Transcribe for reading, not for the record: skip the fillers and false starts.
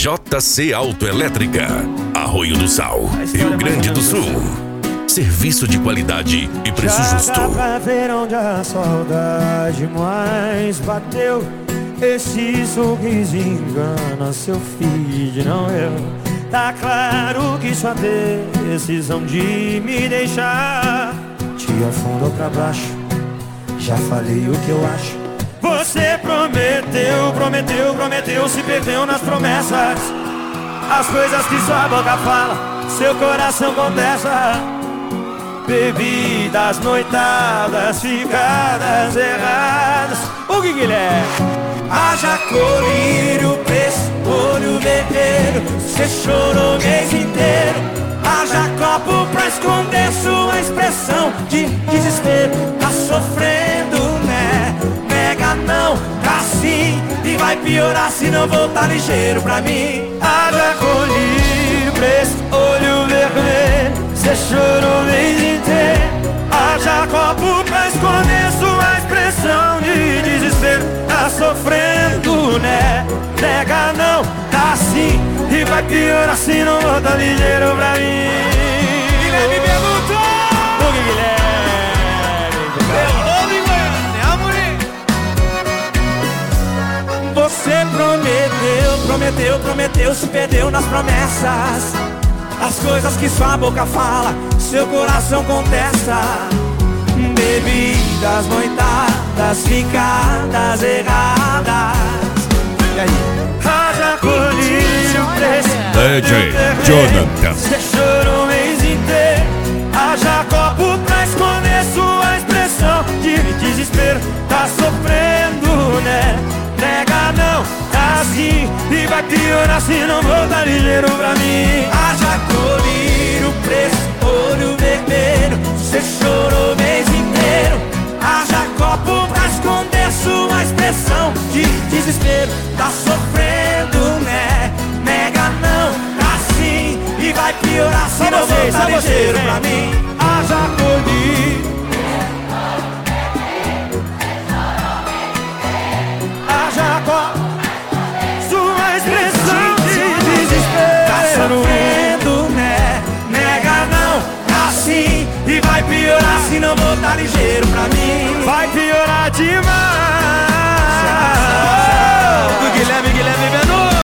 JC Autoelétrica, Arroio do Sal, Rio Grande do Sul. Serviço de qualidade e preço justo. Já dá pra ver onde a saudade mais bateu. Esse sorriso engana seu feed, não eu. Tá claro que sua decisão de me deixar te afundou pra baixo. Já falei o que eu acho. Você prometeu, prometeu, prometeu, se perdeu nas promessas. As coisas que sua boca fala, seu coração contesta. Bebidas, noitadas, ficadas erradas. O que Guilherme? Haja colírio, preço, olho vermelho. Cê chorou o mês inteiro. Haja copo pra esconder sua expressão de desespero. Tá sofrendo, né? Nega não, tá sim. E vai piorar se não voltar ligeiro pra mim. Haja colírio, preço, olho vermelho. Cê chorou o mês inteiro. Haja copo pra esconder sua expressão de desespero. Tá sofrendo, né? Nega não, tá sim. E vai piorar se não volta ligeiro pra mim. Guilherme perguntou. O que Guilherme? Você prometeu, prometeu, prometeu, se perdeu nas promessas. As coisas que sua boca fala, seu coração contesta. Bebidas, noitadas, ficadas erradas. E aí? Haja colírio, preço, DJ Jonathan. cê chorou o mês inteiro. Haja copo pra esconder sua expressão de desespero. Tá sofrendo, né? Nega não, tá assim. E vai piorar se não voltar ligeiro pra mim. Haja colírio, preço, olho vermelho. Cê chorou o mês inteiro. Haja copo pra esconder sua expressão de desespero. Tá sofrendo, né? Nega não, tá sim. E vai piorar se não voltar ligeiro pra mim. Haja colírio. Haja copo, sua expressão de desespero. Tá sofrendo, né? Nega não, tá sim. E vai piorar se não voltar ligeiro pra mim. Vai piorar demais. Do Guilherme